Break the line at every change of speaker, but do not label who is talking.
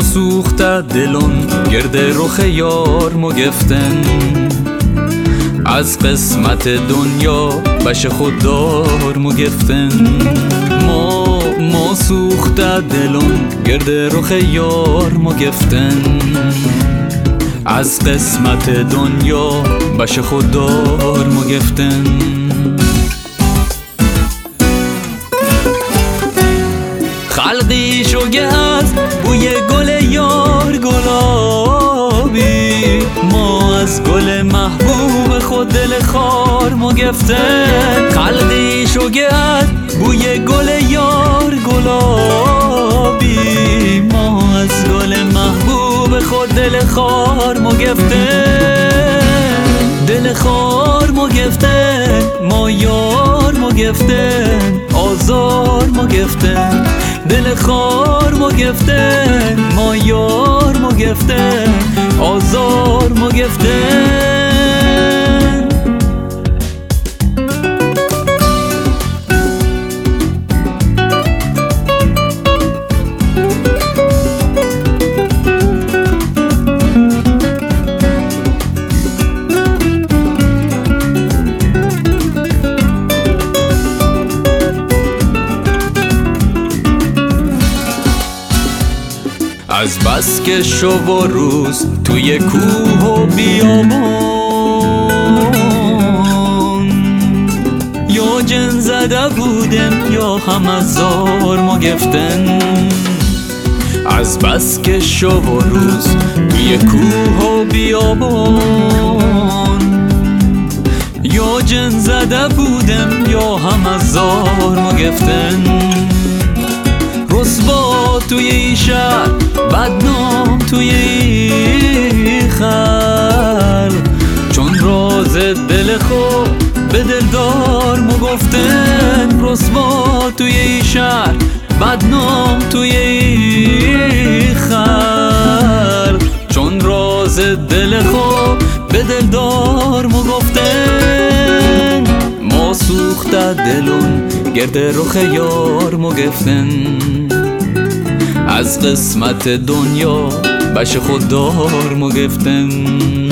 ما سوخته دلون گرد رخ یار مو گفتن، از قسمت دنیا بش خوددار مو گفتن. ما سوخته دلون گرد رخ یار مو گفتن، از قسمت دنیا بش خوددار مو گفتن. خلقی شوگه از بوی گل یار گلابی، ما از گل محبوب خود دل خار مو گفتن. خلقی شوگه از بوی گل یار گلابی، ما از گل محبوب خود دل خار مو گفتن. دل خار مو گفتن، ما یار مو گفتن، آزار مو گفتن. دل خار مو گفتن، ما یار مو گفتن، آزار مو گفتن. از بس که شب و روز توی کوه و بیابان، یا جن زده بودم یا هم از زار مو گفتن. از بس که شب و روز توی کوه و بیابان، یا جن زده بودم یا هم از زار مو گفتن. رسوا توی این شهر، بدنام توی این خلق، چون راز دل خود به دلدار مو گفتن. رسوا توی این شهر، بدنام توی این خلق، چون راز دل خود به دلدار مو گفتن. ما سوخته دلون گرد رخ یار مو گفتن، از قسمت دنیا بش خوددار مو گفتن.